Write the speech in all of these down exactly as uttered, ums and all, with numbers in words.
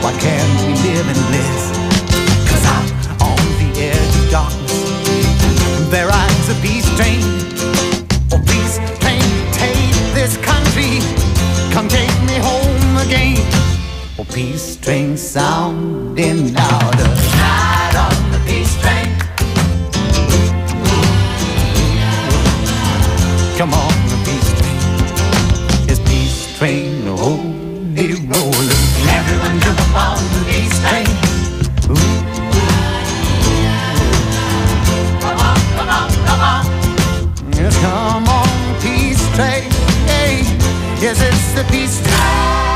Why can't we live in bliss? 'Cause out on the edge of darkness there rides a peace train. Oh, peace train, take this country, come take me home again. Oh, peace train sounding louder. Ride on the peace train. Come on, the peace train. It's peace train, holy roller. Everyone jump on the peace train. Ooh. Come on, come on, come on. Yes, come on, peace train. Hey, yes, it's the peace train.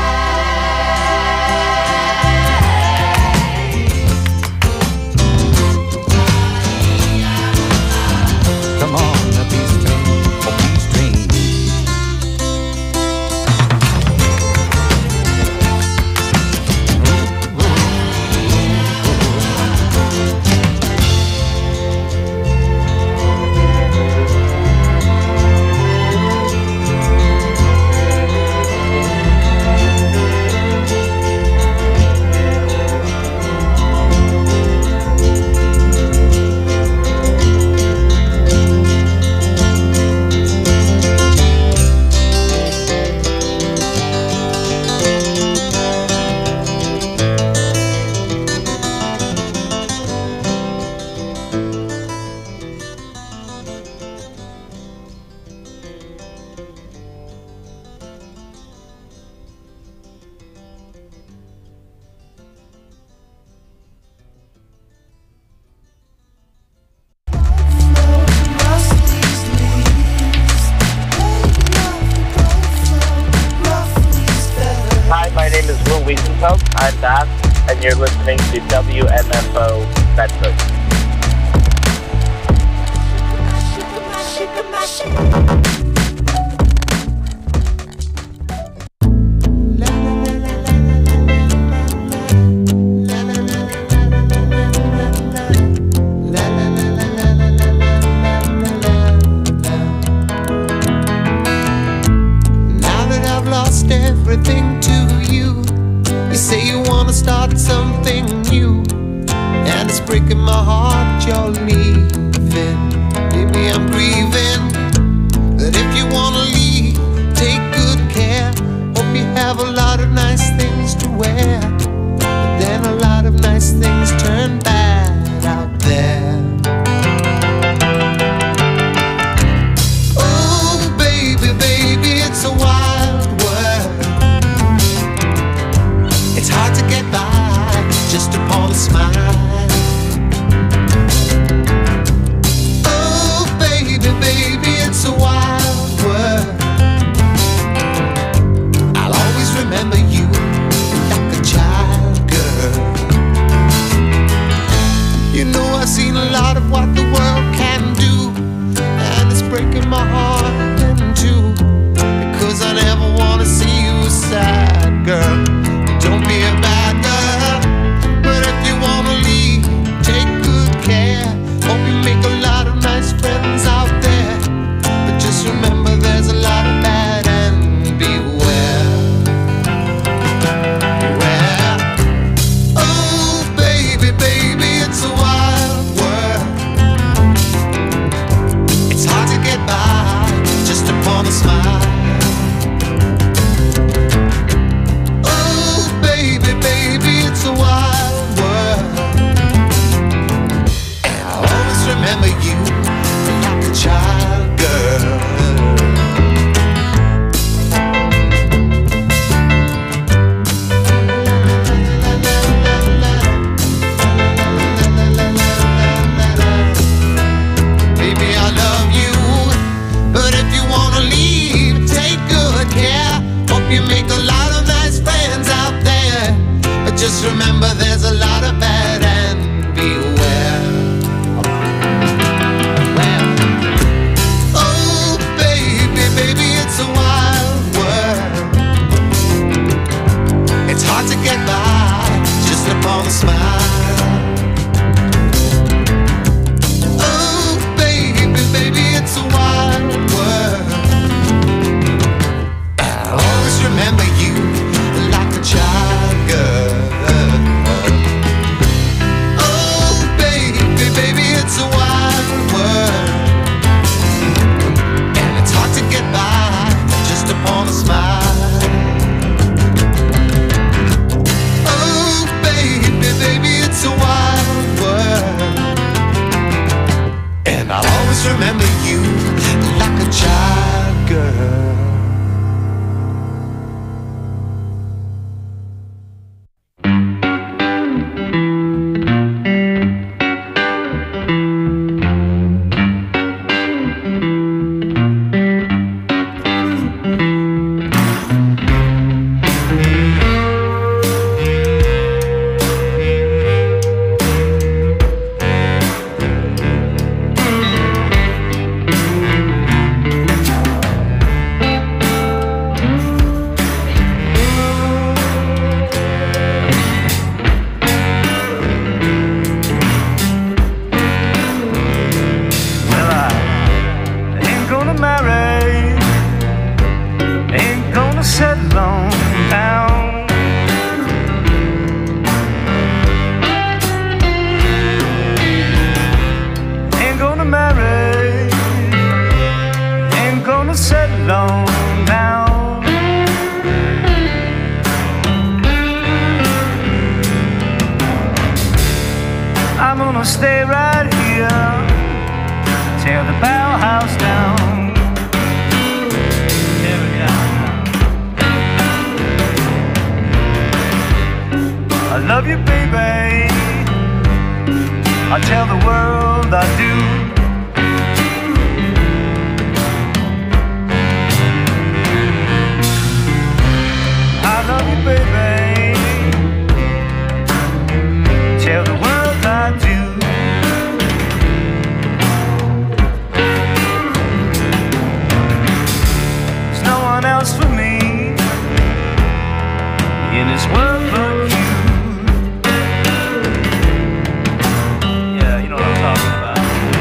Come on, the peace train, oh, peace train. Hi, my name is Will Wiesenfeld. I'm Bass, and you're listening to W M F O Bedford. Now that I've lost everything to you, you say you wanna start something new, and it's breaking my heart you're leaving. Baby, I'm grieving, but if you wanna leave, take good care. Hope you have a lot of nice things to wear, but then a lot of nice things turn bad out there. Oh, baby, baby, it's a wild world. It's hard to get by just upon a smile. Oh, baby, baby, it's a wild world. I'll always remember you like a child, girl. You know I've seen a lot of what the world can do, and it's breaking my heart in two, because I never wanna see you sad, girl. Don't be a bad girl, but if you wanna leave, take good care. Hope you make a lot of nice friends out there, but just remember there's a lot of bad and beware. Beware. Oh, baby, baby, it's a wild world. It's hard to get by just upon a smile. Oh, baby, baby, it's a wild world, and I'll always remember you like a child, girl. Baby, I love you, but if you wanna leave, take good care. Hope you make a lot of nice friends out there, but just remember there's a lot of bad and beware. Well, oh, baby, baby, it's a wild world. It's hard to get by just upon a smile. Oh, baby, baby, it's a wild world. I'll always remember you like a child, girl. stay right here, tear the barrel house down, tear it down. I love you, baby, I tell the world I do. I love you, baby, tell the world I do. There's no one else for me in this world but you. Yeah, you know what I'm talking about.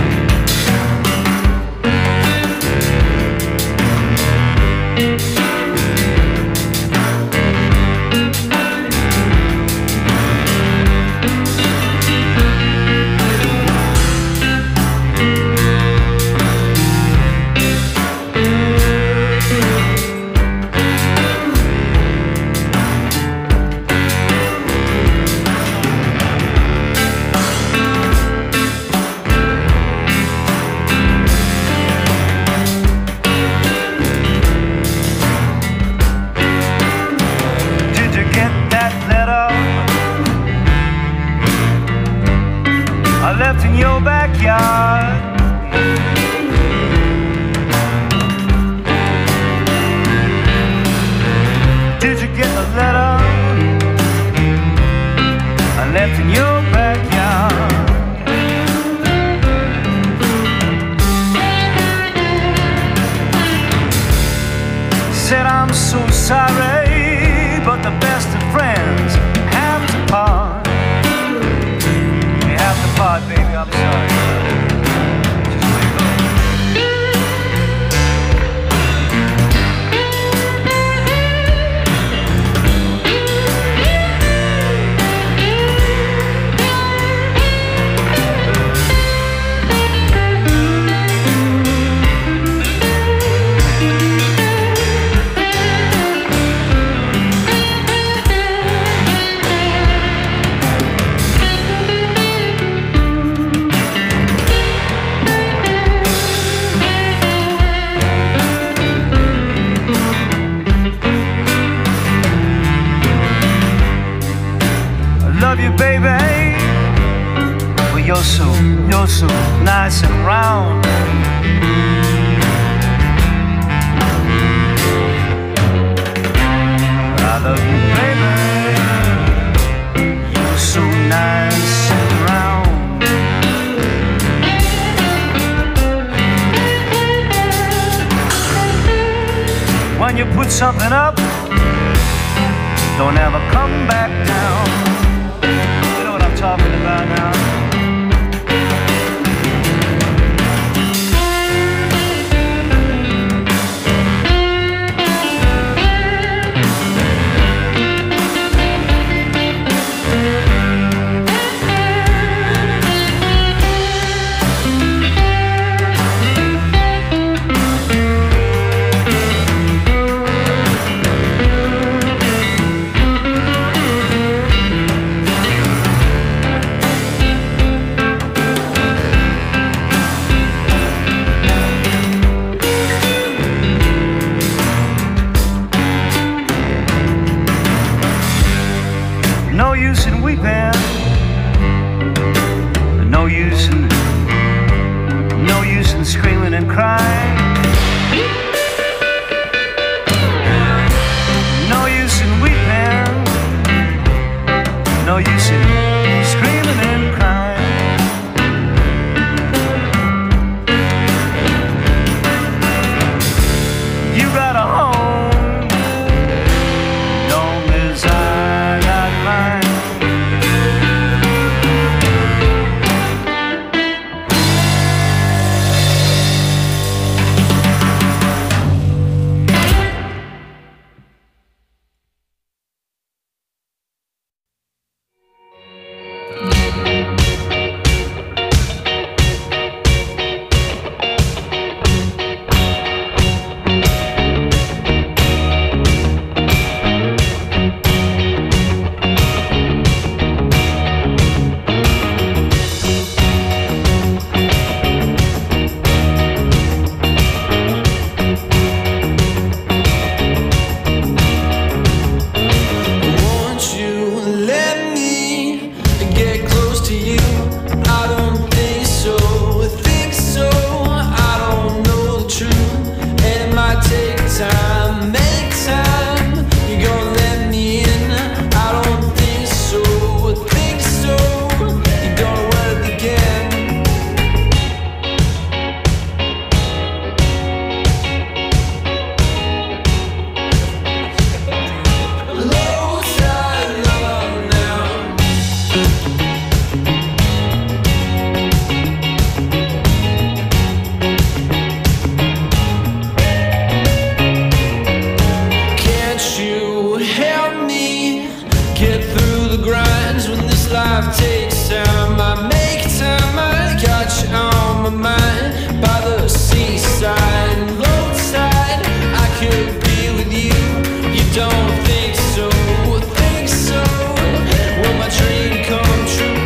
Left in your backyard. Did you get the letter I left in your backyard? Said I'm so sorry, but the best of friends have to part. Part, baby, I'm sorry. Just let it go. Love you, baby, well, you're so, you're so nice and round. I love you, baby, you're so nice and round. When you put something up, don't ever come back down. Talking about now. No use in weeping, no use in, no use in screaming and crying. No use in weeping, no use in screaming and crying. You got a home, long as I got mine. Thank you. life takes time. I make time, I got you on my mind. By the seaside, roadside, I could be with you. You don't think so, think so. Will my dream come true?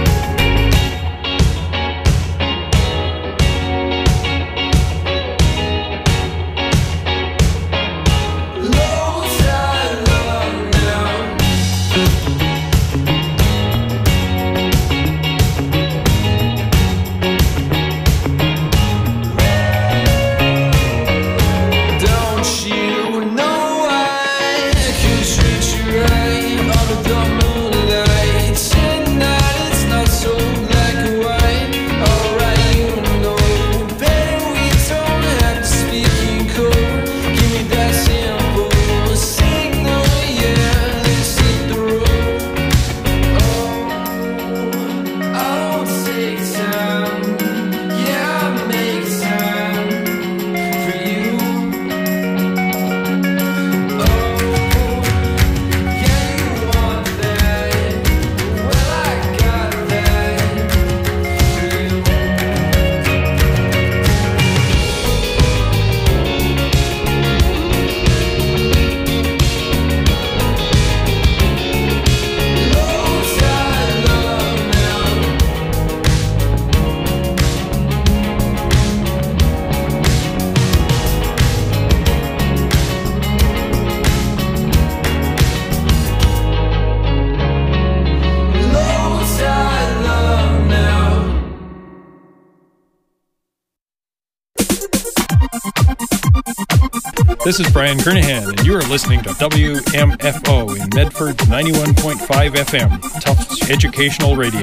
This is Brian Kernahan, and you are listening to W M F O in Medford's ninety-one point five F M, Tufts Educational Radio.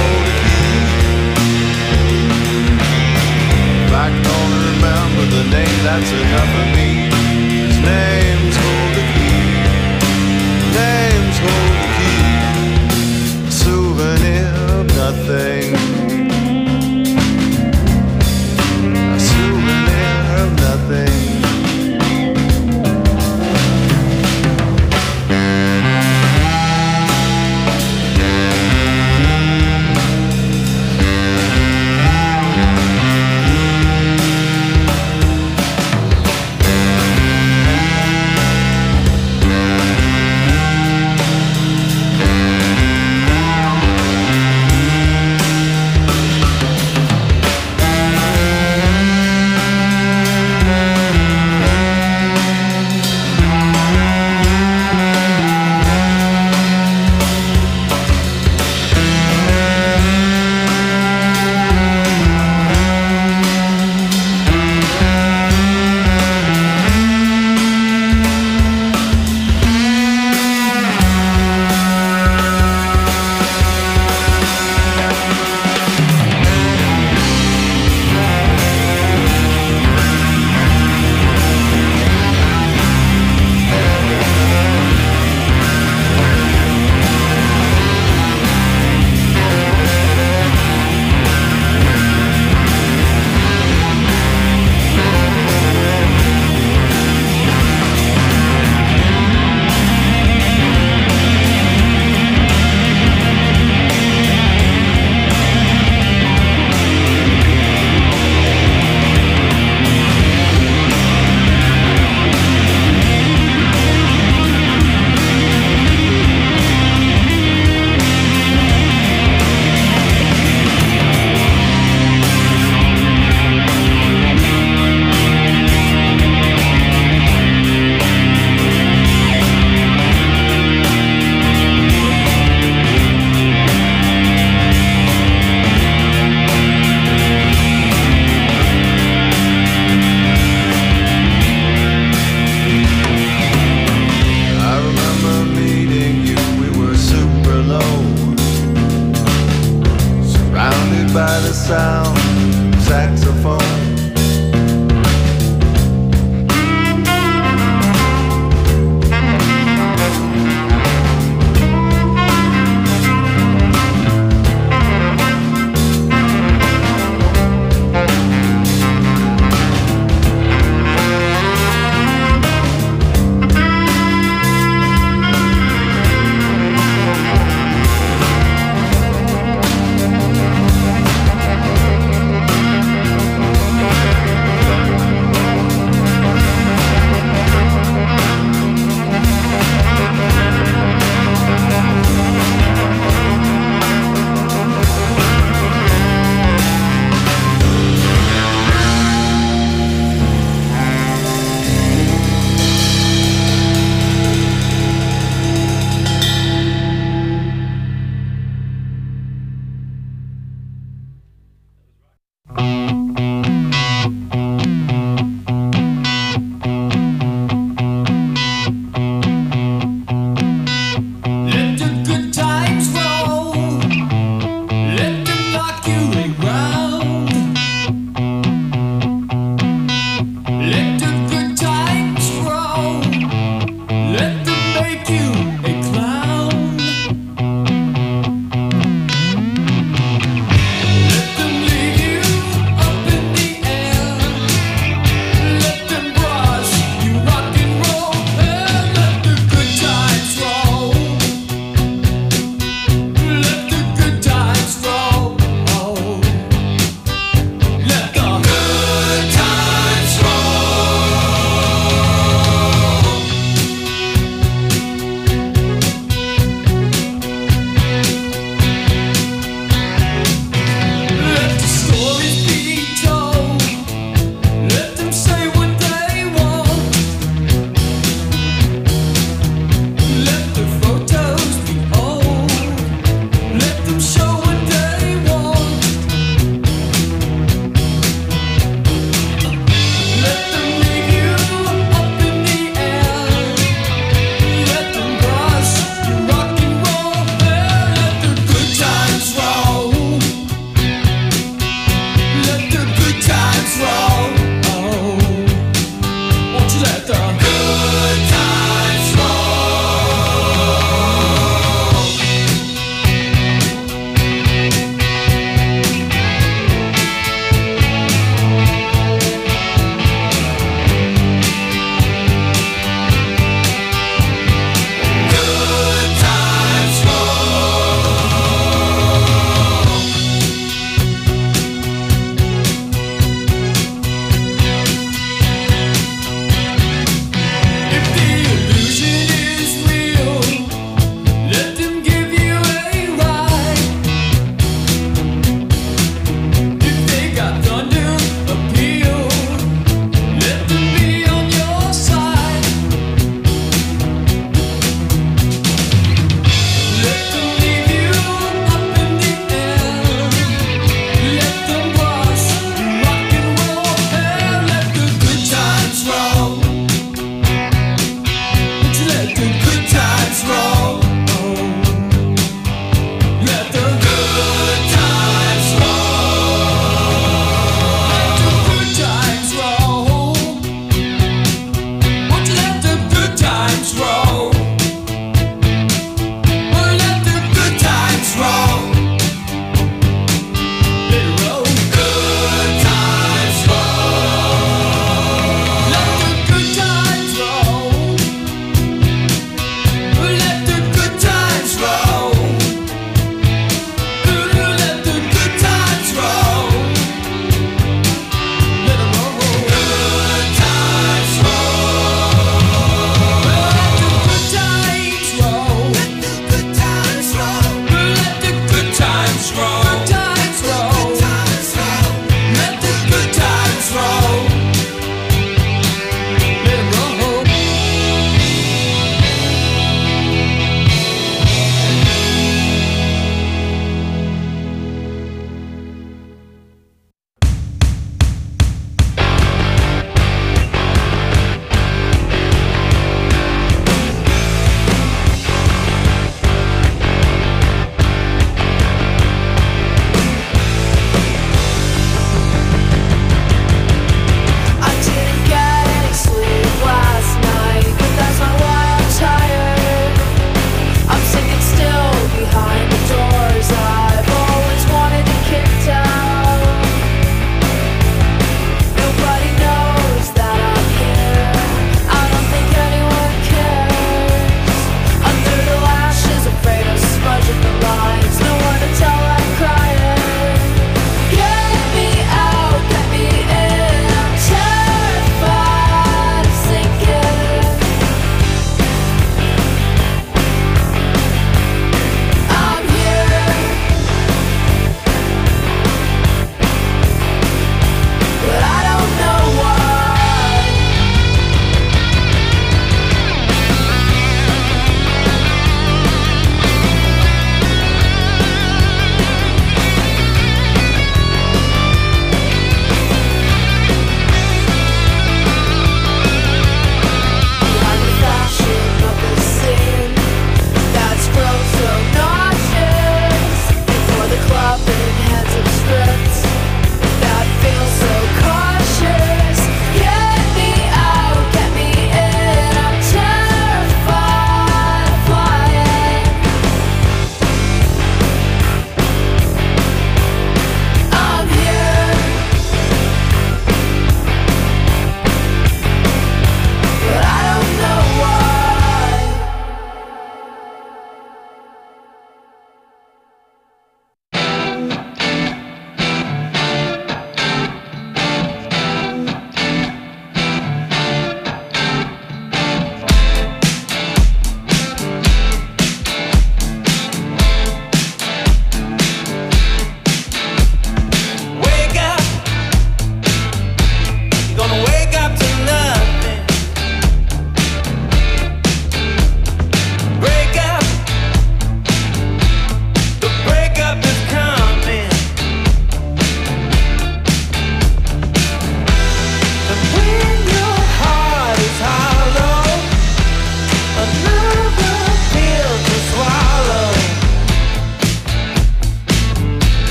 The name that's enough of me. His name's hold the key. Names hold the key. A souvenir of nothing. A souvenir of nothing.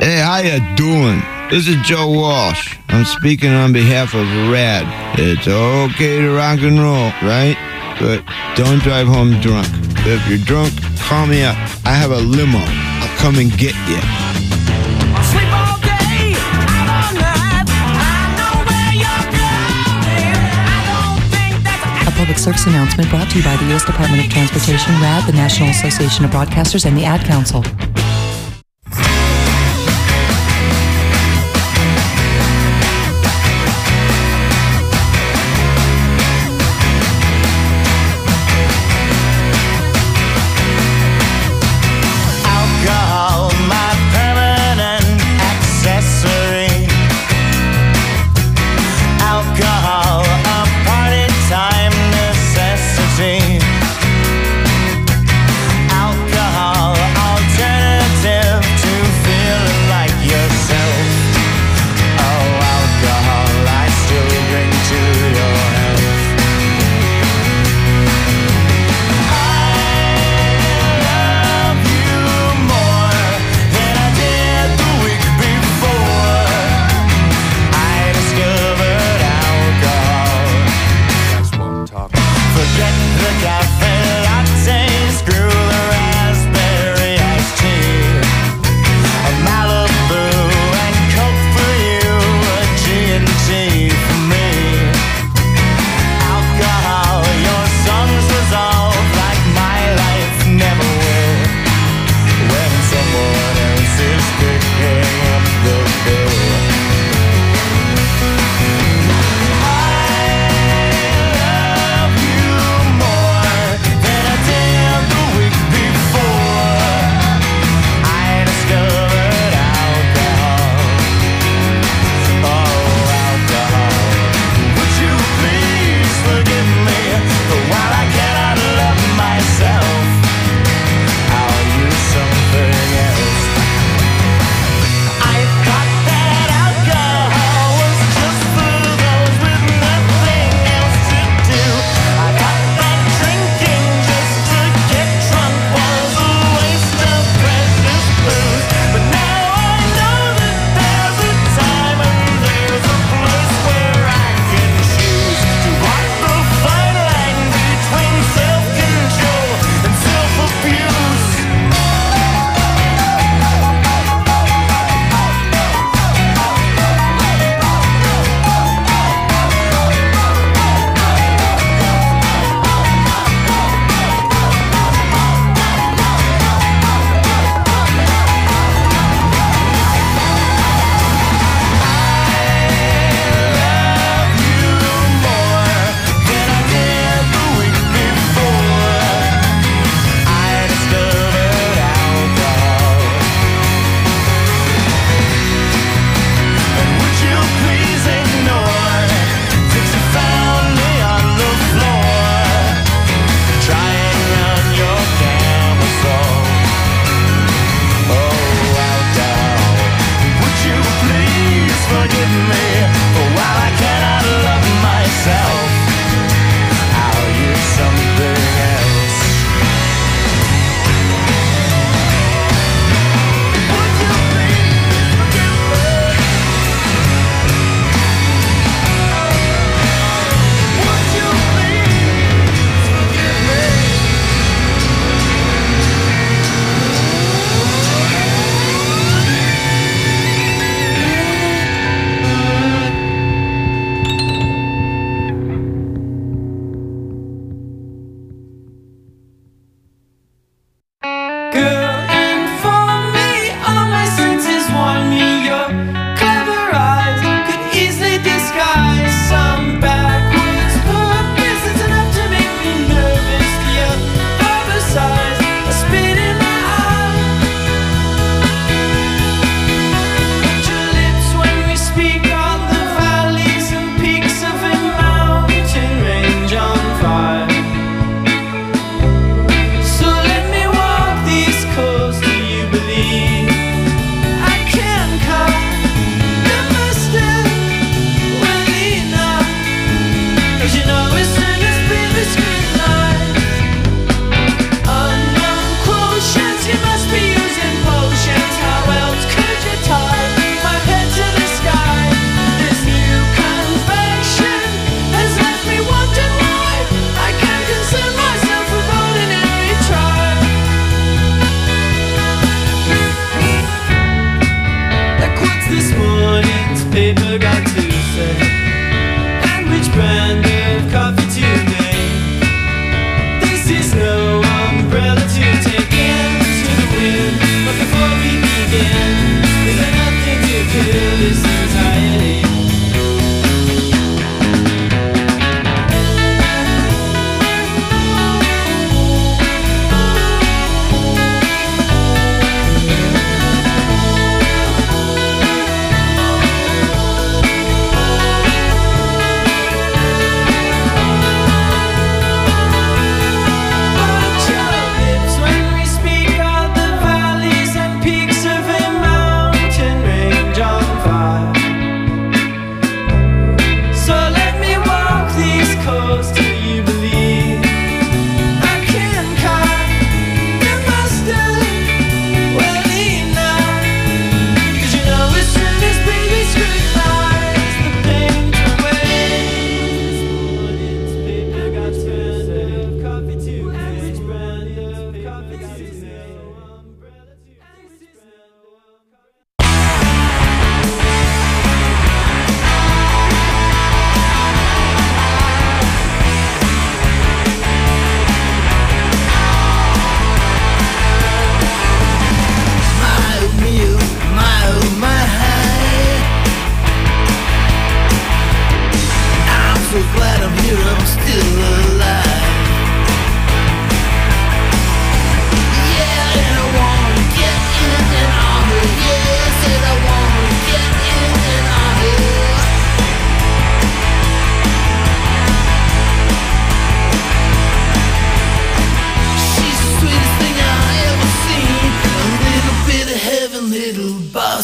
Hey, how you doing? This is Joe Walsh. I'm speaking on behalf of RAD. It's okay to rock and roll, right? But don't drive home drunk. If you're drunk, call me up. I have a limo. I'll come and get you. Sleep all day, out all night. I know where you're going. I don't think that's A public service announcement brought to you by the U S Department of Transportation, RAD, the National Association of Broadcasters, and the Ad Council. Alcohol, my permanent accessory. Alcohol, a party time necessity. Alcohol, alternative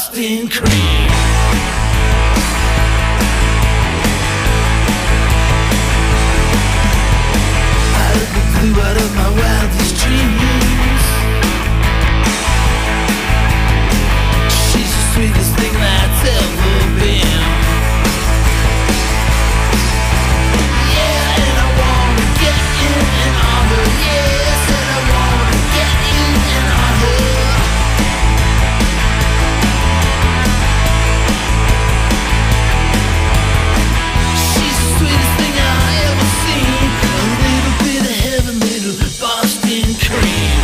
Boston cream. Out of the blue, out of my wildest dreams, she's the sweetest thing that's ever been. Yeah, and I wanna get in and on her. Yes, and I wanna get in and on her. She's the sweetest thing I ever seen. A little bit of heaven, little Boston cream.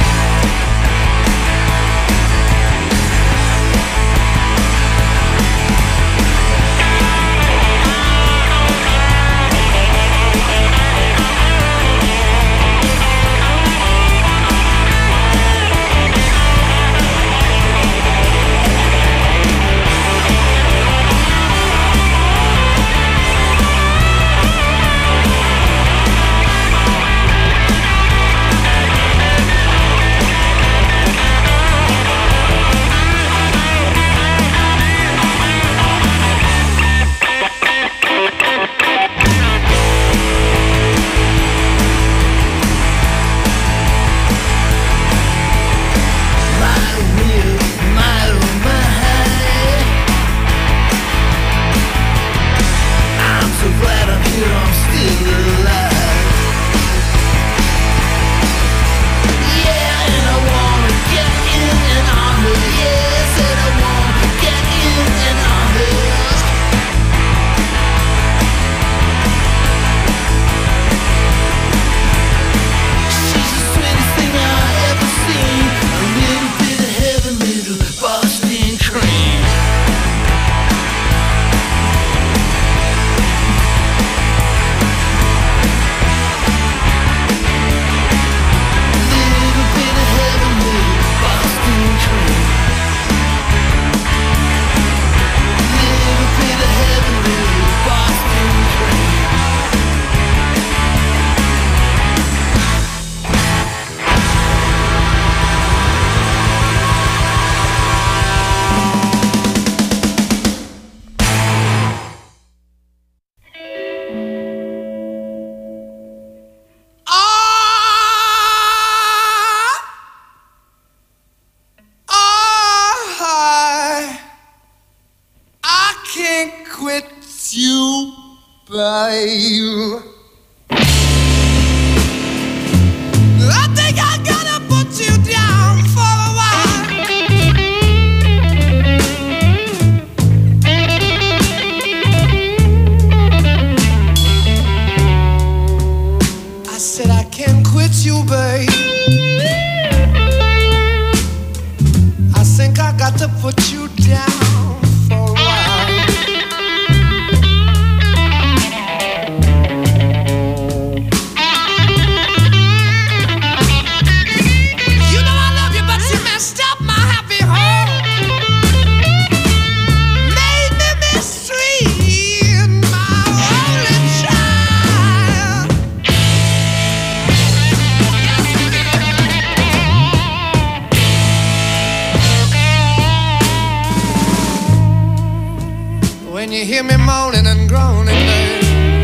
When you hear me moaning and groaning, babe,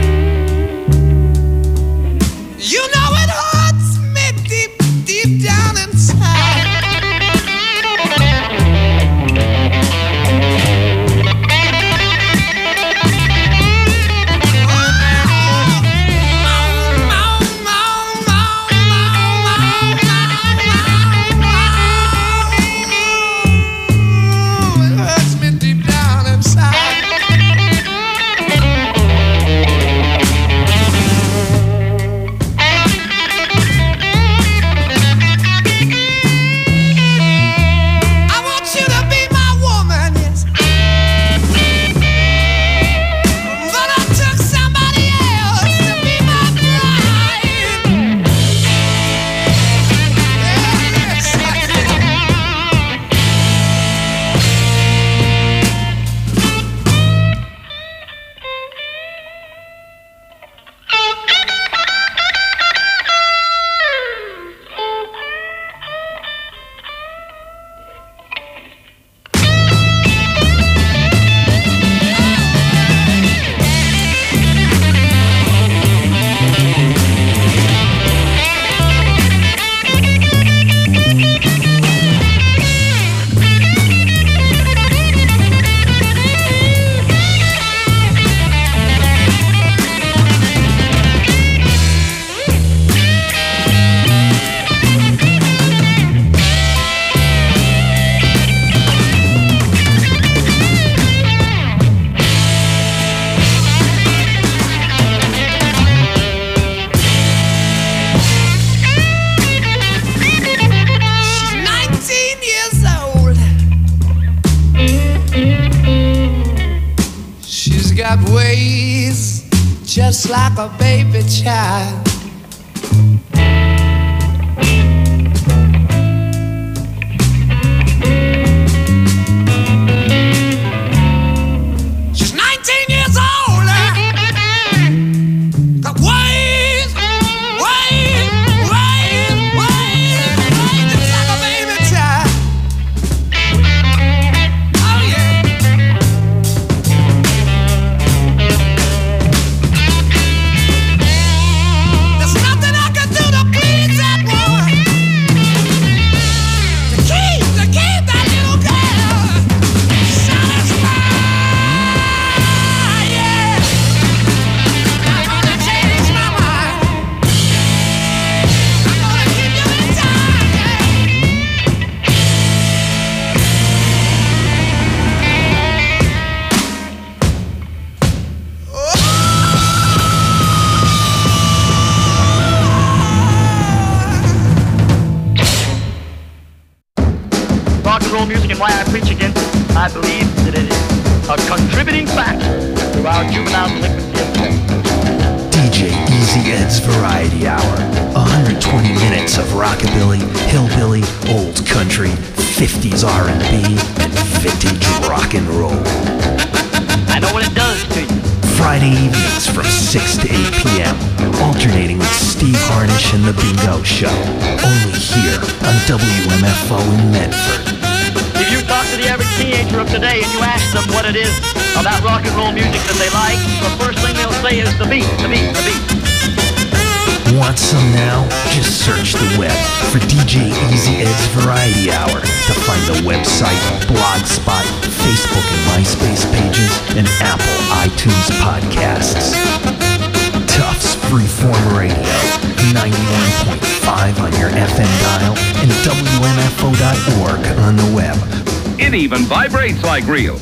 you know it hurts me deep, deep down inside. It hurts me deep down inside. just like a baby child. I believe that it is a contributing factor to our juvenile delinquency epidemic. D J Easy Ed's Variety Hour. one hundred twenty minutes of rockabilly, hillbilly, old country, fifties R and B, and vintage rock and roll. I know what it does to you. Friday evenings from six to eight p.m. Alternating with Steve Harnish and The Bingo Show. Only here on W M F O in Medford. If you talk to the average teenager of today and you ask them what it is about rock and roll music that they like, the first thing they'll say is the beat, the beat, the beat. Want some now? Just search the web for D J Easy Ed's Variety Hour to find the website, Blogspot, Facebook and MySpace pages, and Apple iTunes podcasts. Tufts Freeform Radio, ninety-one point five on your F M dial, and W M F O dot org on the web. It even vibrates like real.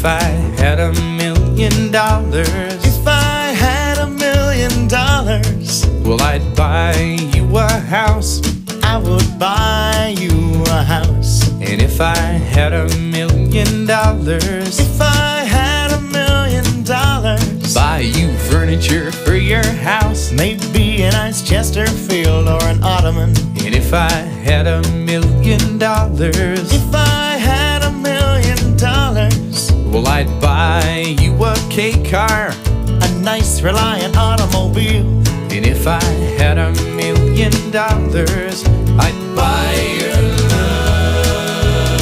if I had a million dollars, if I had a million dollars, well, I'd buy you a house. I would buy you a house. And if I had a million dollars, if I had a million dollars, buy you furniture for your house. Maybe a nice Chesterfield or an ottoman. And if I had a million dollars, if I had a million dollars, well, I'd buy you a K car, a nice Reliant automobile. And if I had a million dollars, I'd buy your love.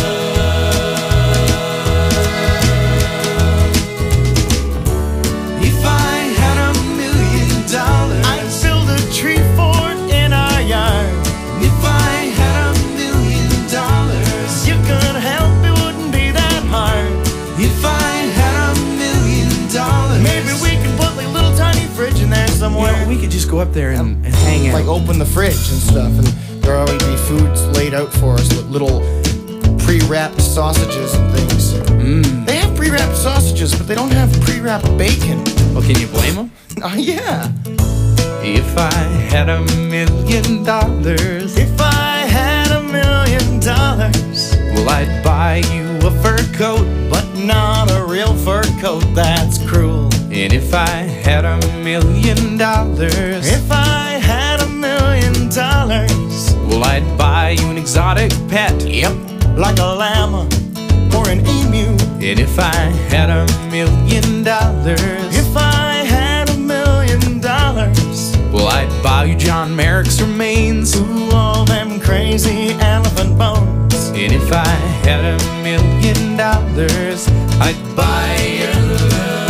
If I had a million dollars, I'd build a tree fort in our yard. If I had a million dollars, you could help, it wouldn't be that hard. If I had a million dollars, maybe we could put like a little tiny fridge in there somewhere. You know, we could just go up there and, and hang out. Like open the fridge and stuff, and there will always be foods laid out for us with little pre-wrapped sausages and things. Mm. They have pre-wrapped sausages, but they don't have pre-wrapped bacon. Well, can you blame them? Oh, yeah. If I had a million dollars, if I had a million dollars, well, I'd buy you a fur coat, but not a real fur coat, that's cruel. And if I had a million dollars, if I had a million dollars, well, I'd buy you an exotic pet. Yep, like a llama or an emu. And if I had a million dollars, if I had a million dollars, well, I'd buy you John Merrick's remains. Ooh, all them crazy elephant bones. And if I had a million dollars, I'd buy your love.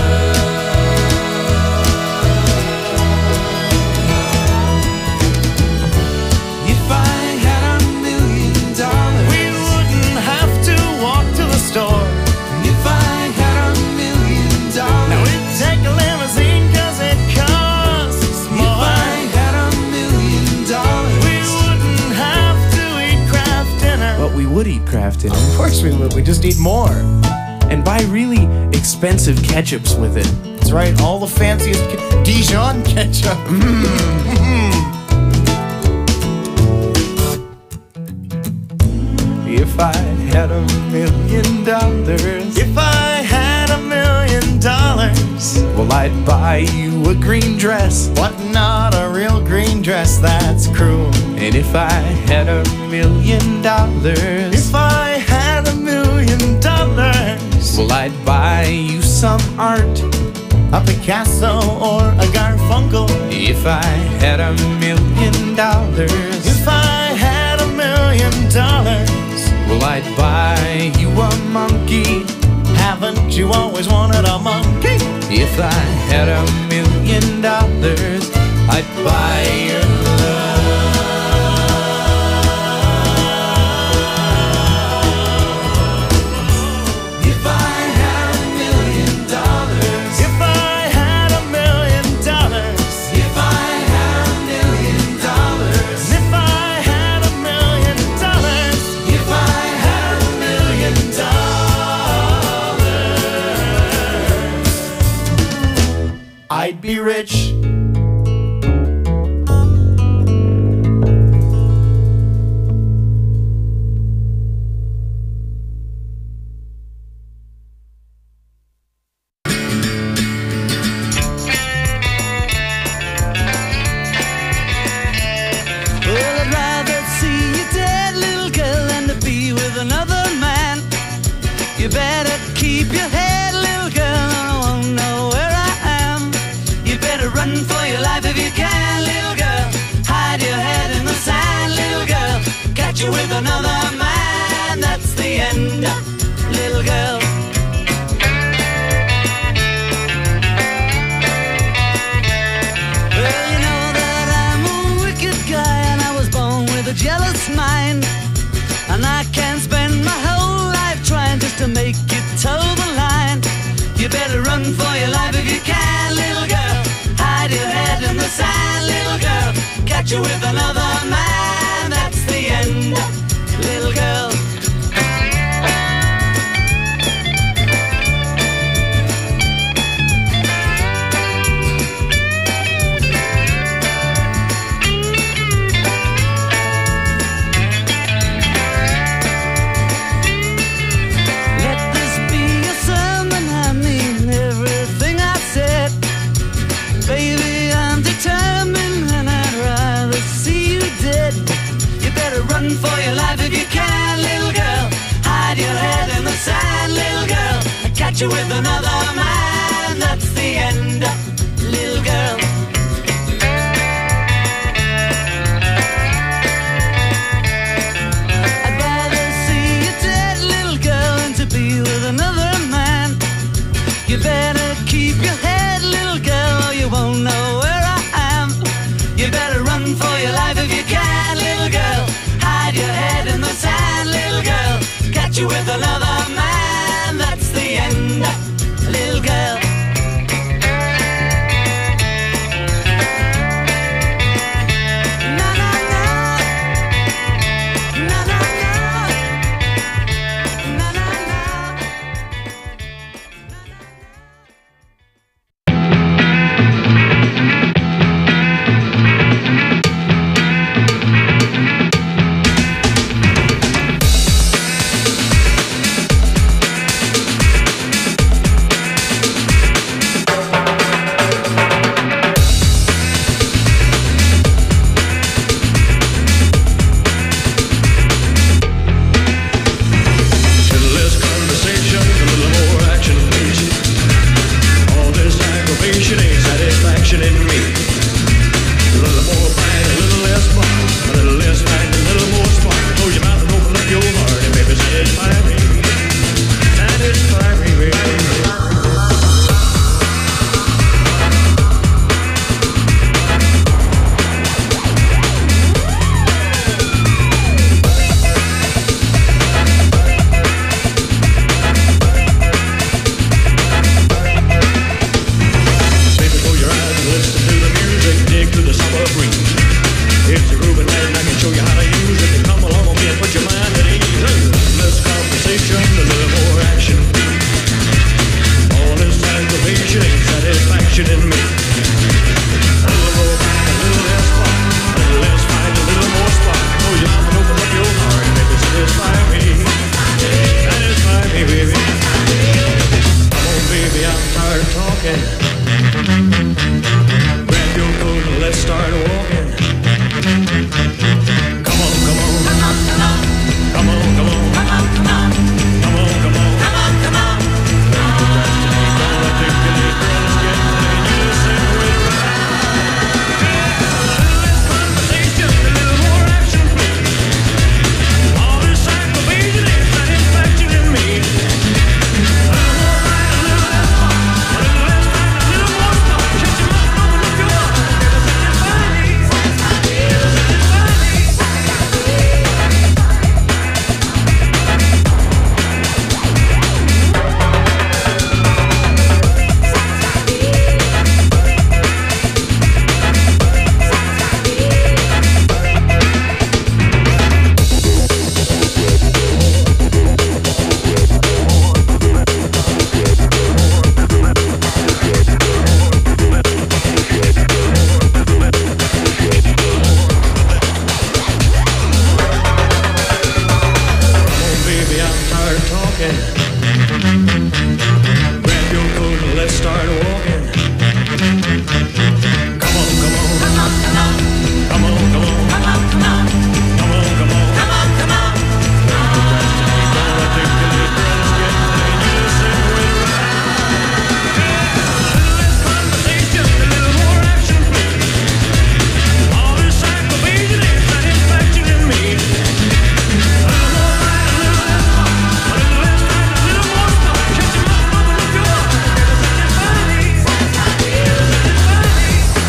If I had a million dollars, we wouldn't have to walk to the store. And if I had a million dollars, now we'd take a limousine cause it costs more. If I had a million dollars, we wouldn't have to eat Kraft dinner. But we would eat Kraft dinner. Of course we would, we just eat more. And buy really expensive ketchups with it. That's right, all the fanciest ke- Dijon ketchup. Mm. If I had a million dollars, if I had a million dollars, well, I'd buy you a green dress, but not a real green dress, that's cruel. And if I had a million dollars, if I had a million dollars, well, I'd buy you some art, a Picasso or a Garfunkel. If I had a million dollars, if I had a million dollars, well, I'd buy you a monkey. Haven't you always wanted a monkey? If I had a million dollars, I'd buy your love. If I had a million dollars, if I had a million dollars, if I had a million dollars, if I had a million dollars, if I had a million dollars, I'd be rich. You better keep your head, little girl, I won't know where I am. You better run for your life if you can, little girl. Hide your head in the sand, little girl. Catch you with another man, that's the end, little girl. Well, you know that I'm a wicked guy, and I was born with a jealous mind. And I can't spend my whole life trying just to make it toe the line. You better run for your life if you can, little girl. Hide your head in the sand, little girl. Catch you with another man, that's the end, little girl. you with another man. That's the end, little girl. I'd rather see you dead, little girl, than to be with another man. You better keep your head, little girl, or you won't know where I am. You better run for your life if you can, little girl. Hide your head in the sand, little girl. Catch you with another man. That's the end, little girl. Na na na, na na na, na na na. Little less conversation, a little more action, please. All this aggravation ain't satisfaction in me. A little more fight, a little less fun. A little less fight, a little more spark. Close your mouth and open up your heart, and baby, satisfy me. Satisfy me, baby. Baby, close your eyes and listen to the music. Dig to the summer breeze. It's a groovy night and I can show you how to use it. And come along with me and put your mind at ease. A little less conversation, a little more action. All this aggravation ain't satisfaction in me. A little more fight, a little less fun. A little less fight, a little more spark. Close your mouth and open up your heart, and baby, satisfy me. Satisfy me, baby. Come on, baby, I'm tired of talking. Grab your coat and let's start walking. Come on, come on. Come on, come on. Come on, come on. Come on, come on. Come on, come on. Come on, come on. Don't procrastinate, don't articulate, girl, let's get playing. You just say we're right. A little less conversation, a little more action, please. All this aggravation ain't satisfaction in me. A little more fight, a little less fun. A little less fight, a little more spark. Shut your mouth and open up your heart. Baby, satisfy me. Satisfy me. Come on, baby, I'm tired of talking. Grab your coat and let's start walking. Come on, come on. Come on, come on. Come on, come on. Come on, come on. Come on, come on. Come on, come on. Don't procrastinate, don't articulate, girl, let's get playing. You just say we're right. A little less conversation, a little more action, please. All this aggravation ain't satisfaction in me. A little more fight, a little less fun. A little less fight, a little more spark. Shut your mouth and open up your heart. Baby, satisfy me. Satisfy me. Satisfy me.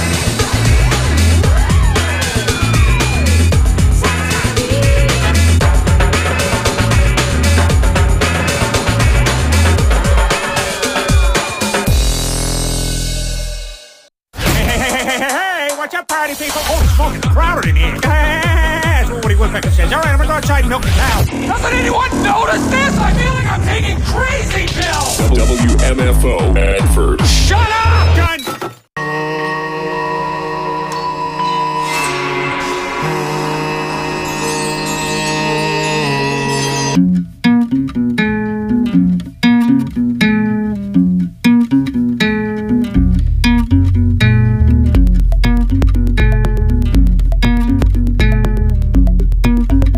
Hey, hey, hey, hey, hey, hey, watch out, party people. Oh, it's fucking crowded in here. That's what Woody Woodpecker says. All right, I'm gonna go outside and milk the cow. Doesn't anyone notice this? I feel like I'm taking crazy pills. W M F O Advert. Shut up, gun!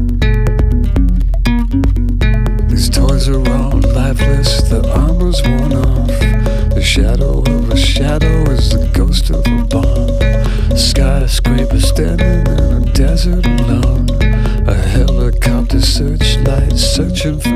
These toys are all lifeless, the armor's worn truth